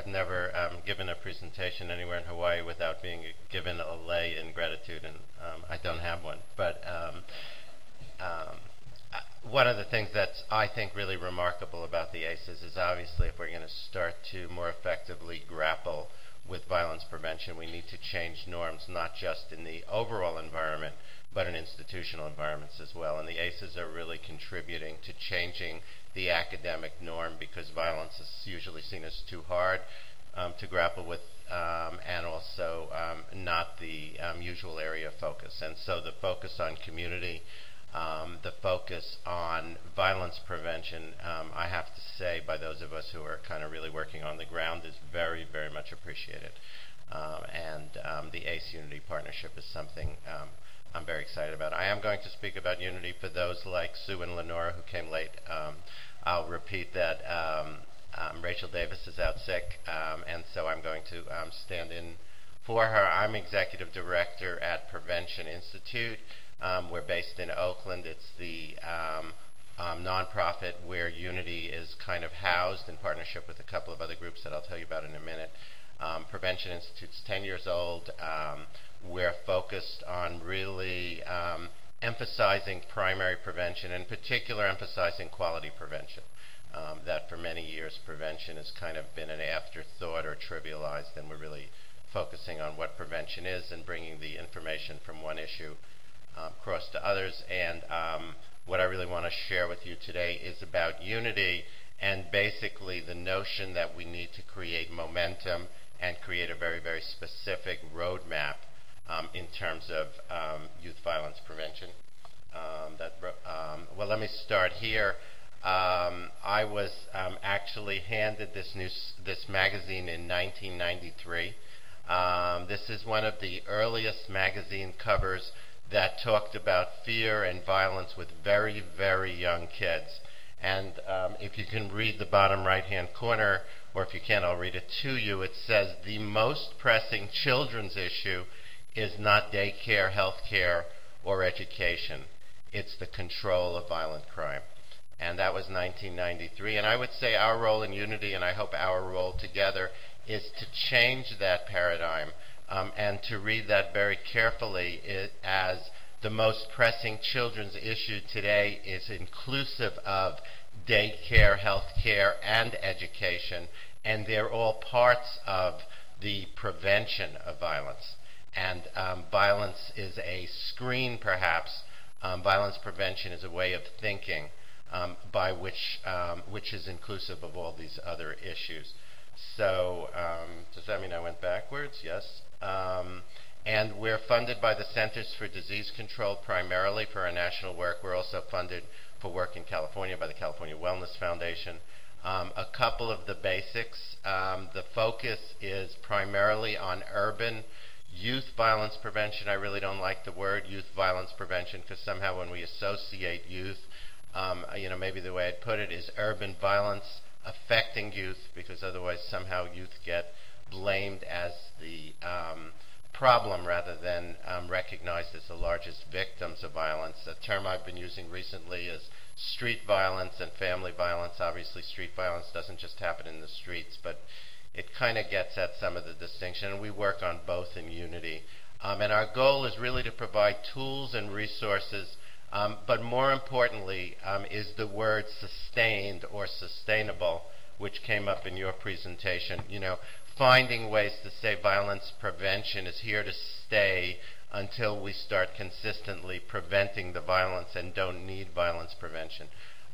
never given a presentation anywhere in Hawaii without being given a lei in gratitude, and I don't have one. But one of the things that's, I think, really remarkable about the ACEs is obviously if we're going to start to more effectively grapple with violence prevention, we need to change norms, not just in the overall environment, but in institutional environments as well. And the ACEs are really contributing to changing the academic norm, because violence is usually seen as too hard to grapple with, and also not the usual area of focus. And so the focus on community, the focus on violence prevention, I have to say, by those of us who are kind of really working on the ground, is very, very much appreciated. And the ACE Unity Partnership is something I'm very excited about. I am going to speak about Unity for those like Sue and Lenora who came late. I'll repeat that Rachel Davis is out sick, and so I'm going to stand in for her. I'm Executive Director at Prevention Institute. We're based in Oakland. It's the nonprofit where Unity is kind of housed in partnership with a couple of other groups that I'll tell you about in a minute. Prevention Institute's 10 years old. We're focused on really emphasizing primary prevention, in particular emphasizing quality prevention. That for many years prevention has kind of been an afterthought or trivialized, and we're really focusing on what prevention is and bringing the information from one issue across to others. And what I really want to share with you today is about Unity, and basically the notion that we need to create momentum and create a very, very specific roadmap in terms of youth violence prevention. Well, let me start here. I was actually handed this magazine in 1993. This is one of the earliest magazine covers that talked about fear and violence with very, very young kids. And if you can read the bottom right-hand corner, or if you can't, I'll read it to you. It says, the most pressing children's issue is not daycare, health care, or education. It's the control of violent crime. And that was 1993. And I would say our role in Unity, and I hope our role together, is to change that paradigm and to read that very carefully as the most pressing children's issue today is inclusive of daycare, health care, and education, and they're all parts of the prevention of violence. And violence is a screen, perhaps. Violence prevention is a way of thinking by which is inclusive of all these other issues. So does that mean I went backwards? Yes. And we're funded by the Centers for Disease Control primarily for our national work. We're also funded for work in California by the California Wellness Foundation. A couple of the basics. The focus is primarily on urban youth violence prevention. I really don't like the word youth violence prevention, because somehow when we associate youth, maybe the way I'd put it is urban violence affecting youth, because otherwise somehow youth get blamed as the problem rather than recognized as the largest victims of violence. A term I've been using recently is street violence and family violence. Obviously, street violence doesn't just happen in the streets, but it kind of gets at some of the distinction, and we work on both in Unity. And our goal is really to provide tools and resources, but more importantly is the word sustained or sustainable, which came up in your presentation. Finding ways to say violence prevention is here to stay until we start consistently preventing the violence and don't need violence prevention.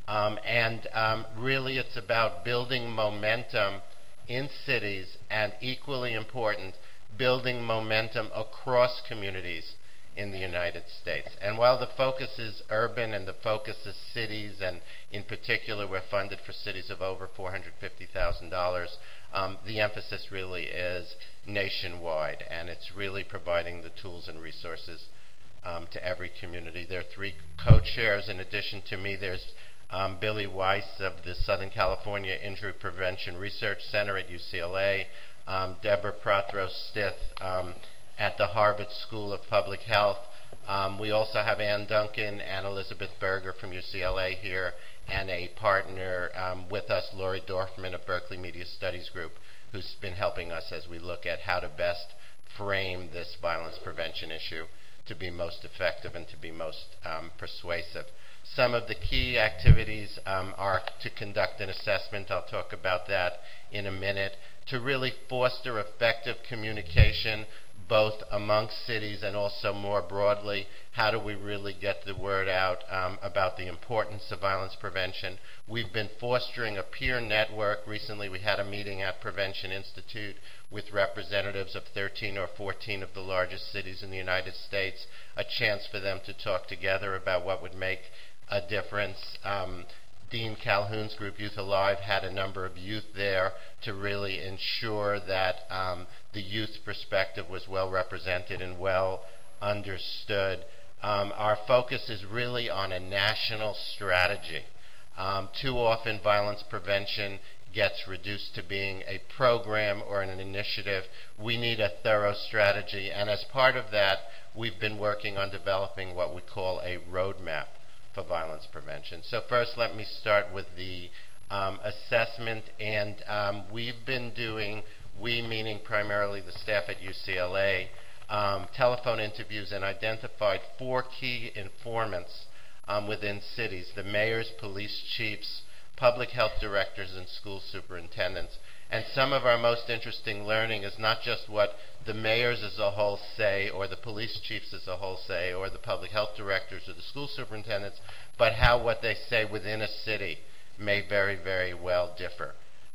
Really it's about building momentum in cities, and equally important, building momentum across communities in the United States. And while the focus is urban and the focus is cities, and in particular we're funded for cities of over $450,000, the emphasis really is nationwide, and it's really providing the tools and resources to every community. There are 3 co-chairs. In addition to me, there's Billy Weiss of the Southern California Injury Prevention Research Center at UCLA, Deborah Prothero-Stith at the Harvard School of Public Health. We also have Ann Duncan and Elizabeth Berger from UCLA here, and a partner with us, Lori Dorfman of Berkeley Media Studies Group. who's been helping us as we look at how to best frame this violence prevention issue to be most effective and to be most persuasive. Some of the key activities are to conduct an assessment. I'll talk about that in a minute. To really foster effective communication both amongst cities and also more broadly, how do we really get the word out about the importance of violence prevention. We've been fostering a peer network. Recently we had a meeting at Prevention Institute with representatives of 13 or 14 of the largest cities in the United States, a chance for them to talk together about what would make a difference. Dean Calhoun's group, Youth Alive, had a number of youth there to really ensure that the youth perspective was well represented and well understood. Our focus is really on a national strategy. Too often violence prevention gets reduced to being a program or an initiative. We need a thorough strategy, and as part of that, we've been working on developing what we call a roadmap for violence prevention. So first let me start with the assessment, and we've been doing, we meaning primarily the staff at UCLA, telephone interviews and identified 4 key informants within cities: the mayors, police chiefs, public health directors, and school superintendents. And some of our most interesting learning is not just what the mayors as a whole say, or the police chiefs as a whole say, or the public health directors or the school superintendents, but how what they say within a city may very, very well differ.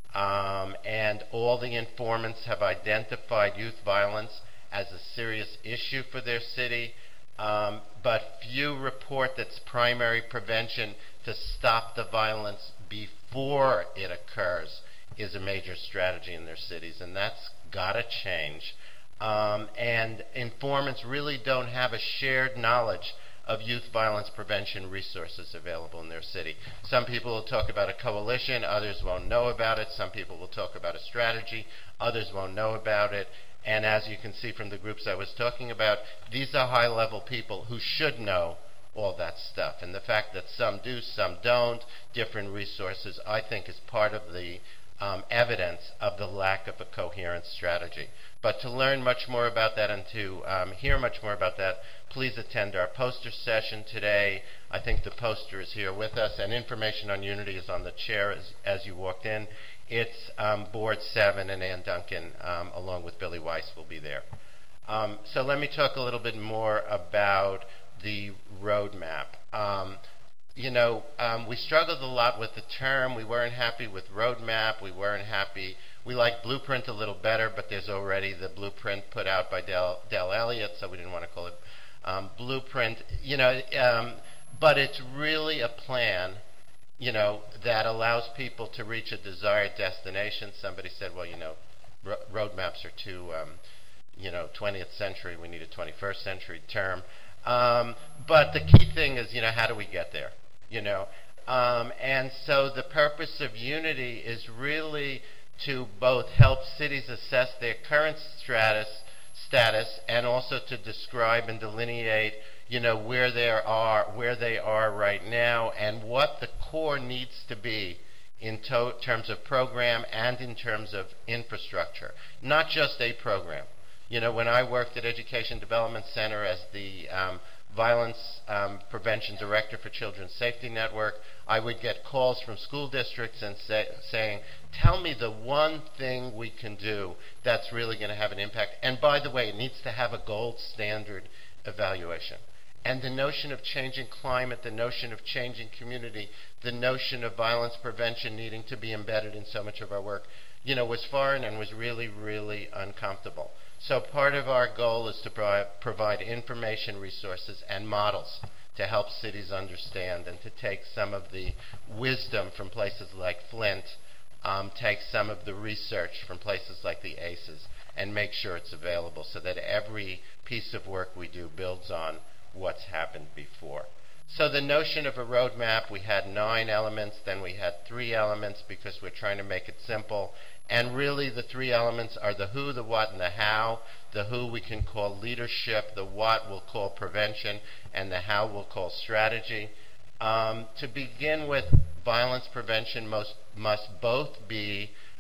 And all the informants have identified youth violence as a serious issue for their city, but few report that primary prevention to stop the violence before it occurs is a major strategy in their cities, and that's got to change. And informants really don't have a shared knowledge of youth violence prevention resources available in their city. Some people will talk about a coalition, others won't know about it. Some people will talk about a strategy, others won't know about it. And as you can see from the groups I was talking about, these are high-level people who should know all that stuff. And the fact that some do, some don't, different resources, I think is part of the evidence of the lack of a coherent strategy. But to learn much more about that and to hear much more about that, please attend our poster session today. I think the poster is here with us, and information on Unity is on the chair as you walked in. It's Board 7, and Ann Duncan, along with Billy Weiss, will be there. So let me talk a little bit more about the roadmap. We struggled a lot with the term. We weren't happy with roadmap. We weren't happy. We like blueprint a little better, but there's already the blueprint put out by Del Elliott, so we didn't want to call it blueprint. But it's really a plan, that allows people to reach a desired destination. Somebody said, well, roadmaps are too, 20th century. We need a 21st century term. But the key thing is, how do we get there? And so the purpose of Unity is really to both help cities assess their current status and also to describe and delineate, where they are right now and what the core needs to be in terms of program and in terms of infrastructure, not just a program. When I worked at Education Development Center as the Violence Prevention Director for Children's Safety Network, I would get calls from school districts and saying, tell me the one thing we can do that's really going to have an impact. And by the way, it needs to have a gold standard evaluation. And the notion of changing climate, the notion of changing community, the notion of violence prevention needing to be embedded in so much of our work, was foreign and was really, really uncomfortable. So part of our goal is to provide information resources and models to help cities understand and to take some of the wisdom from places like Flint, take some of the research from places like the ACEs, and make sure it's available so that every piece of work we do builds on what's happened before. So the notion of a roadmap, we had 9 elements, then we had 3 elements because we're trying to make it simple. And really the 3 elements are the who, the what, and the how. The who we can call leadership, the what we'll call prevention, and the how we'll call strategy. To begin with, violence prevention must both be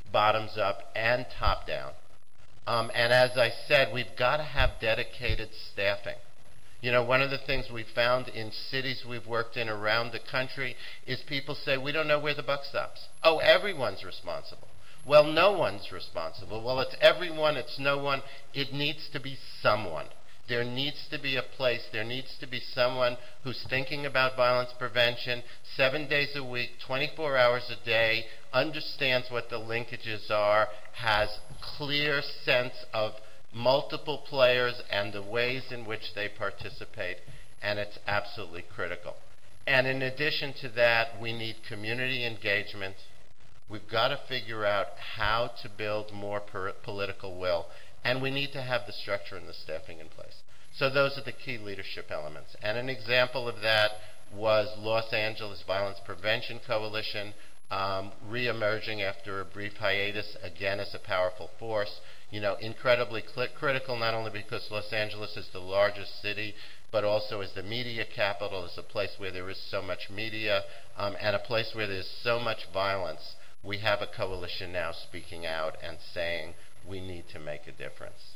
bottoms up and top down. And as I said, we've got to have dedicated staffing. You know, one of the things we found in cities we've worked in around the country is people say, we don't know where the buck stops. Oh, everyone's responsible. Well, no one's responsible. Well, it's everyone, it's no one. It needs to be someone. There needs to be a place, there needs to be someone who's thinking about violence prevention 7 days a week, 24 hours a day, understands what the linkages are, has clear sense of multiple players and the ways in which they participate, and it's absolutely critical. And in addition to that, we need community engagement. We've got to figure out how to build more political will, and we need to have the structure and the staffing in place. So those are the key leadership elements. And an example of that was Los Angeles Violence Prevention Coalition, re-emerging after a brief hiatus, again as a powerful force. You know, incredibly critical, not only because Los Angeles is the largest city, but also as the media capital, as a place where there is so much media, and a place where there's so much violence. We have a coalition now speaking out and saying we need to make a difference.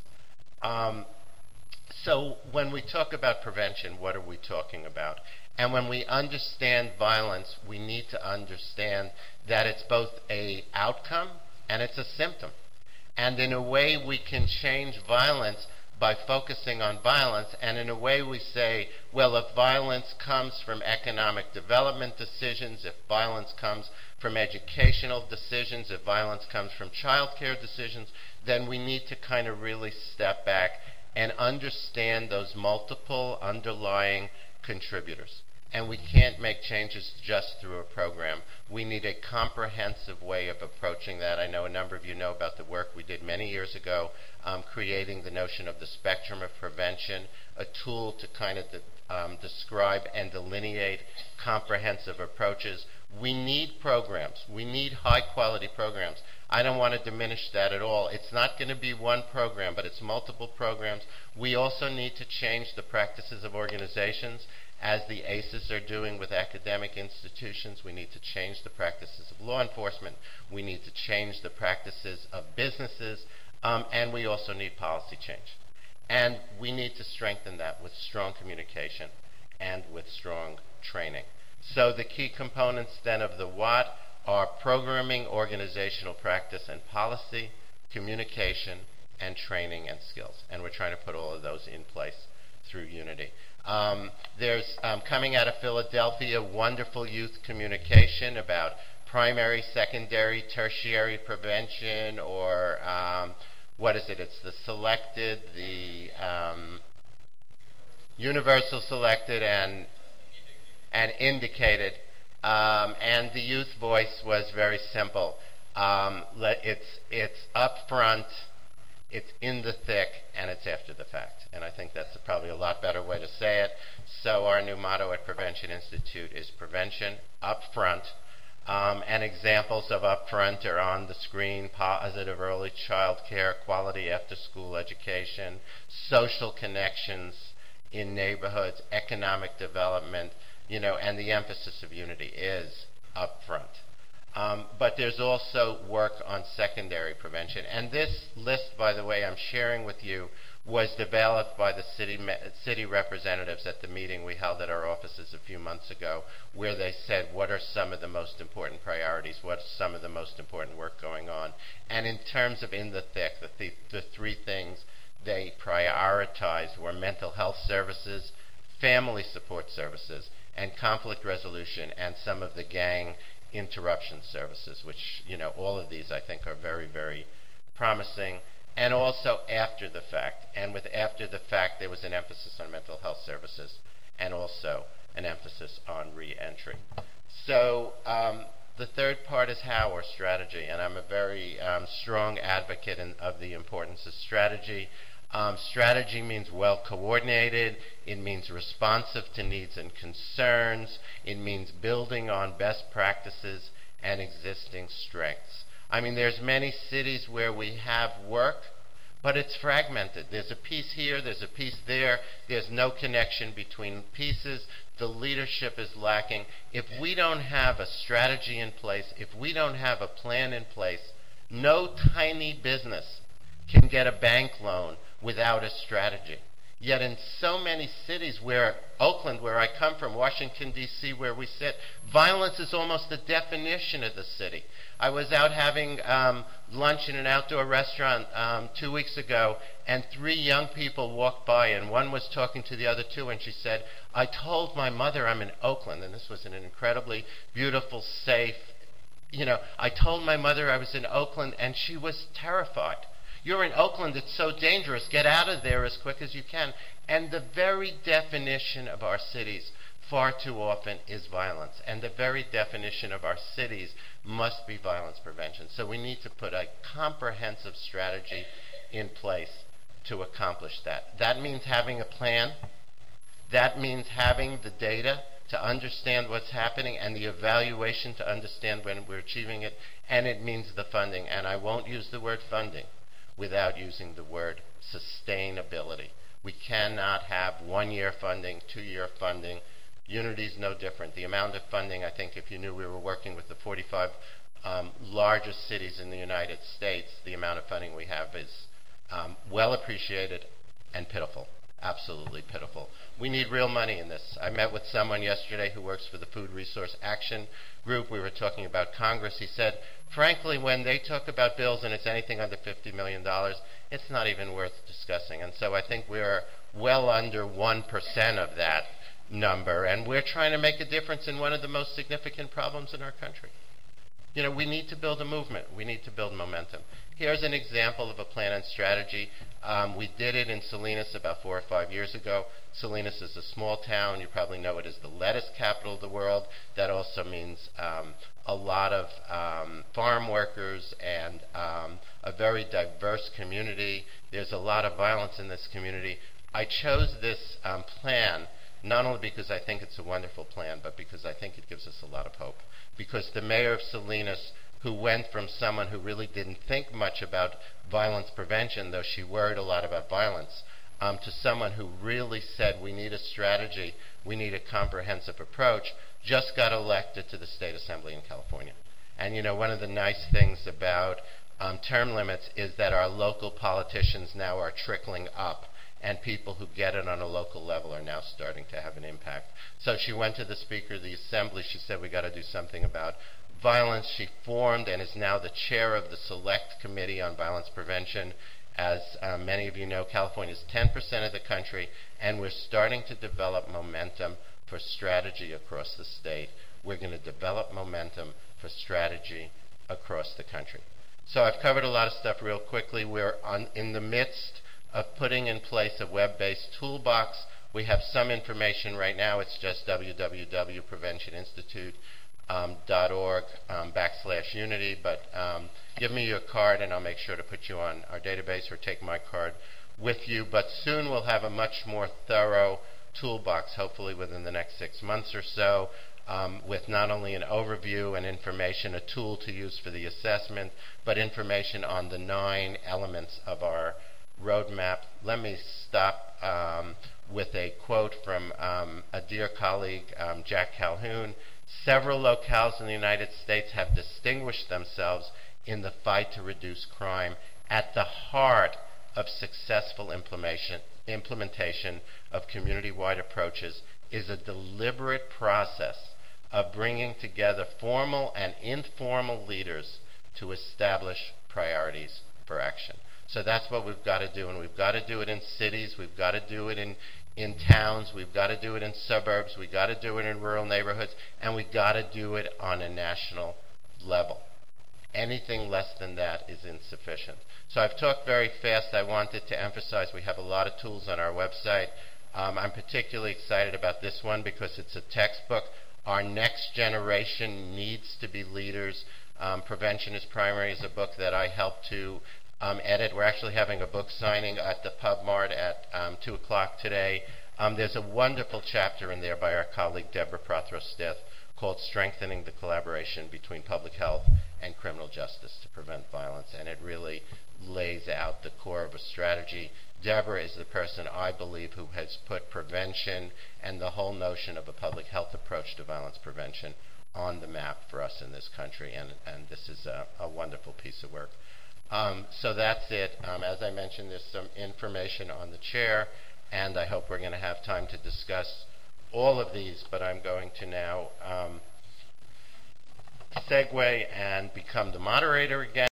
So when we talk about prevention, what are we talking about? And when we understand violence, we need to understand that it's both an outcome and it's a symptom. And in a way, we can change violence by focusing on violence. And in a way, we say, well, if violence comes from economic development decisions, if violence comes from educational decisions, if violence comes from child care decisions, then we need to kind of really step back and understand those multiple underlying contributors. And we can't make changes just through a program. We need a comprehensive way of approaching that. I know a number of you know about the work we did many years ago, creating the notion of the spectrum of prevention, a tool to kind of describe and delineate comprehensive approaches. We need programs. We need high-quality programs. I don't want to diminish that at all. It's not going to be one program, but it's multiple programs. We also need to change the practices of organizations, as the ACEs are doing with academic institutions. We need to change the practices of law enforcement. We need to change the practices of businesses. And we also need policy change. And we need to strengthen that with strong communication and with strong training. So the key components then of the what are programming, organizational practice and policy, communication, and training and skills. And we're trying to put all of those in place through Unity. There's coming out of Philadelphia wonderful youth communication about primary, secondary, tertiary prevention, or what is it? It's the selected, the universal selected, and indicated. And the youth voice was very simple. It's up front, it's in the thick, and it's after the fact. And I think that's probably a lot better way to say it. So our new motto at Prevention Institute is prevention up front. And examples of up front are on the screen: positive early child care, quality after-school education, social connections in neighborhoods, economic development, and the emphasis of Unity is up front. But there's also work on secondary prevention. And this list, by the way, I'm sharing with you, was developed by the city representatives at the meeting we held at our offices a few months ago, where they said, what are some of the most important priorities? What's some of the most important work going on? And in terms of in the thick, the three things they prioritized were mental health services, family support services, and conflict resolution, and some of the gang interruption services, which, all of these I think are very, very promising. And also after the fact. And with after the fact, there was an emphasis on mental health services and also an emphasis on re-entry. So the third part is how, or strategy. And I'm a very strong advocate of the importance of strategy. Strategy means well coordinated. It means responsive to needs and concerns. It means building on best practices and existing strengths. I mean, there's many cities where we have work, but it's fragmented. There's a piece here, there's a piece there. There's no connection between pieces. The leadership is lacking. If we don't have a strategy in place, if we don't have a plan in place, No tiny business can get a bank loan without a strategy. Yet in so many cities, where Oakland, where I come from, Washington, D.C., where we sit, violence is almost the definition of the city. I was out having lunch in an outdoor restaurant 2 weeks ago, and 3 young people walked by, and one was talking to the other 2, and she said, "I told my mother I'm in Oakland," and this was an incredibly beautiful, safe, I told my mother I was in Oakland, and she was terrified. "You're in Oakland, it's so dangerous. Get out of there as quick as you can." And the very definition of our cities far too often is violence. And the very definition of our cities must be violence prevention. So we need to put a comprehensive strategy in place to accomplish that. That means having a plan. That means having the data to understand what's happening and the evaluation to understand when we're achieving it. And it means the funding. And I won't use the word funding without using the word sustainability. We cannot have 1-year funding, 2-year funding. Unity is no different. The amount of funding, I think if you knew we were working with the 45 largest cities in the United States, the amount of funding we have is well appreciated and pitiful. Absolutely pitiful. We need real money in this. I met with someone yesterday who works for the Food Resource Action Group. We were talking about Congress. He said, frankly, when they talk about bills and it's anything under $50 million, it's not even worth discussing. And so I think we're well under 1% of that number, and we're trying to make a difference in one of the most significant problems in our country. We need to build a movement. We need to build momentum. Here's an example of a plan and strategy. We did it in Salinas about 4 or 5 years ago. Salinas is a small town. You probably know it as the lettuce capital of the world. That also means a lot of farm workers and a very diverse community. There's a lot of violence in this community. I chose this plan not only because I think it's a wonderful plan, but because I think it gives us a lot of hope. Because the mayor of Salinas, who went from someone who really didn't think much about violence prevention, though she worried a lot about violence, to someone who really said we need a strategy, we need a comprehensive approach, just got elected to the State Assembly in California. And one of the nice things about term limits is that our local politicians now are trickling up, and people who get it on a local level are now starting to have an impact. So she went to the Speaker of the Assembly. She said, we got to do something about violence. She formed and is now the chair of the Select Committee on Violence Prevention. As many of you know, California is 10% of the country, and we're starting to develop momentum for strategy across the state. We're going to develop momentum for strategy across the country. So I've covered a lot of stuff real quickly. We're in the midst of putting in place a web-based toolbox. We have some information right now. It's just www.preventioninstitute.org/unity. But give me your card, and I'll make sure to put you on our database or take my card with you. But soon we'll have a much more thorough toolbox, hopefully within the next 6 months or so, with not only an overview and information, a tool to use for the assessment, but information on the 9 elements of our roadmap. Let me stop with a quote from a dear colleague, Jack Calhoun. Several locales in the United States have distinguished themselves in the fight to reduce crime. At the heart of successful implementation of community-wide approaches is a deliberate process of bringing together formal and informal leaders to establish priorities for action. So that's what we've got to do, and we've got to do it in cities, we've got to do it in towns, we've got to do it in suburbs, we've got to do it in rural neighborhoods, and we've got to do it on a national level. Anything less than that is insufficient. So I've talked very fast. I wanted to emphasize we have a lot of tools on our website. I'm particularly excited about this one because it's a textbook. Our next generation needs to be leaders. Prevention is Primary is a book that I helped to edit. We're actually having a book signing at the Pub Mart at 2 o'clock today. There's a wonderful chapter in there by our colleague Deborah Prothero-Stith called Strengthening the Collaboration Between Public Health and Criminal Justice to Prevent Violence, and it really lays out the core of a strategy. Deborah is the person, I believe, who has put prevention and the whole notion of a public health approach to violence prevention on the map for us in this country, and this is a wonderful piece of work. So that's it. As I mentioned, there's some information on the chair, and I hope we're going to have time to discuss all of these, but I'm going to now segue and become the moderator again.